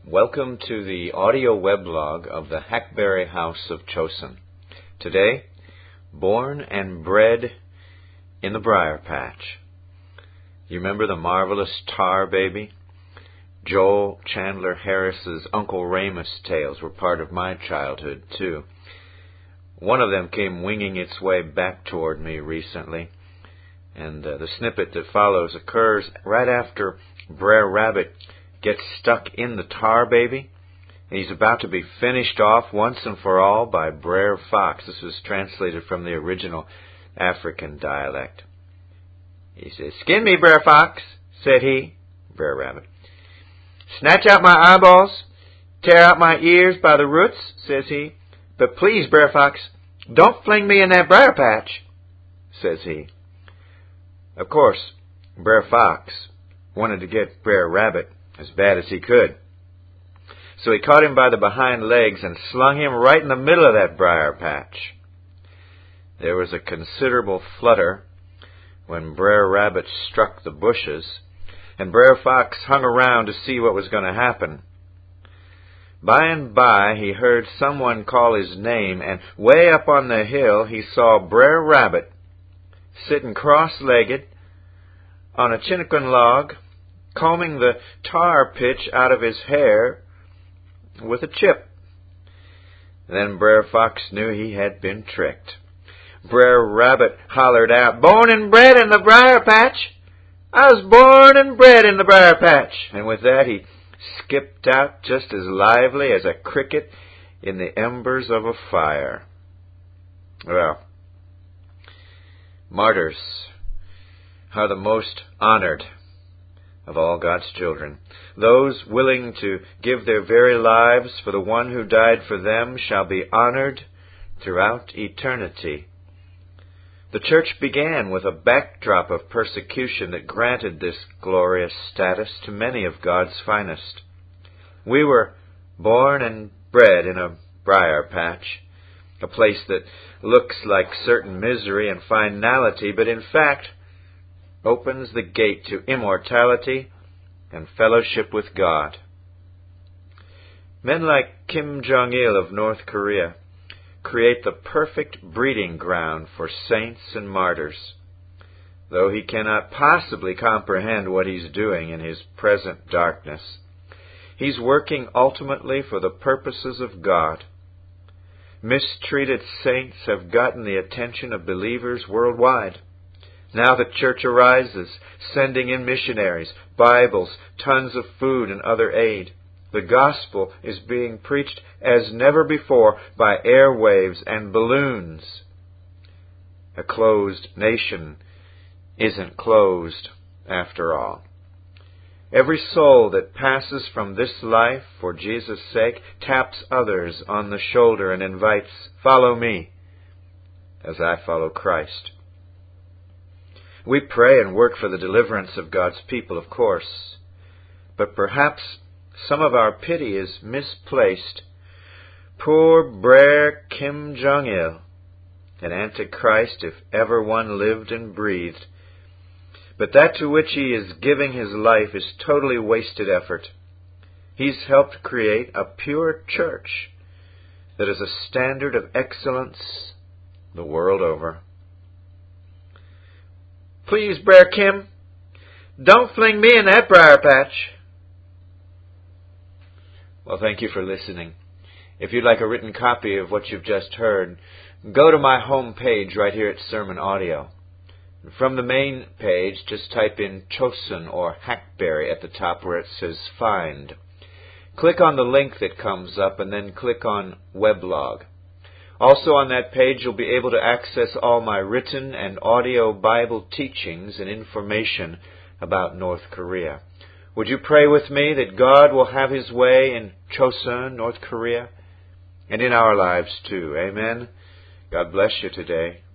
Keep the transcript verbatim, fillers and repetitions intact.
Welcome to the audio weblog of the Hackberry House of Chosin. Today, born and bred in the Briar Patch. You remember the marvelous Tar Baby? Joel Chandler Harris's Uncle Remus tales were part of my childhood, too. One of them came winging its way back toward me recently, and uh, the snippet that follows occurs right after Brer Rabbit gets stuck in the Tar Baby, and he's about to be finished off once and for all by Brer Fox. This was translated from the original African dialect. He says, "Skin me, Brer Fox," said he, Brer Rabbit. "Snatch out my eyeballs, tear out my ears by the roots," says he. "But please, Brer Fox, don't fling me in that briar patch," says he. Of course, Brer Fox wanted to get Brer Rabbit as bad as he could. So he caught him by the behind legs and slung him right in the middle of that briar patch. There was a considerable flutter when Brer Rabbit struck the bushes, and Brer Fox hung around to see what was going to happen. By and by he heard someone call his name, and way up on the hill he saw Brer Rabbit sitting cross-legged on a chinquin log, combing the tar pitch out of his hair with a chip. Then Brer Fox knew he had been tricked. Brer Rabbit hollered out, "Born and bred in the briar patch! I was born and bred in the briar patch!" And with that he skipped out just as lively as a cricket in the embers of a fire. Well, martyrs are the most honored of all God's children. Those willing to give their very lives for the one who died for them shall be honored throughout eternity. The church began with a backdrop of persecution that granted this glorious status to many of God's finest. We were born and bred in a briar patch, a place that looks like certain misery and finality, but in fact opens the gate to immortality and fellowship with God. Men like Kim Jong-il of North Korea create the perfect breeding ground for saints and martyrs. Though he cannot possibly comprehend what he's doing in his present darkness, he's working ultimately for the purposes of God. Mistreated saints have gotten the attention of believers worldwide. Now the church arises, sending in missionaries, Bibles, tons of food and other aid. The gospel is being preached as never before by airwaves and balloons. A closed nation isn't closed after all. Every soul that passes from this life for Jesus' sake taps others on the shoulder and invites, "Follow me as I follow Christ." We pray and work for the deliverance of God's people, of course, but perhaps some of our pity is misplaced. Poor Brer Kim Jong-il, an antichrist if ever one lived and breathed. But that to which he is giving his life is totally wasted effort. He's helped create a pure church that is a standard of excellence the world over. Please, Brer Kim, don't fling me in that briar patch. Well, thank you for listening. If you'd like a written copy of what you've just heard, go to my home page right here at Sermon Audio. From the main page, just type in Chosin or Hackberry at the top where it says Find. Click on the link that comes up and then click on Weblog. Also on that page, you'll be able to access all my written and audio Bible teachings and information about North Korea. Would you pray with me that God will have His way in Chosin, North Korea, and in our lives too? Amen. God bless you today.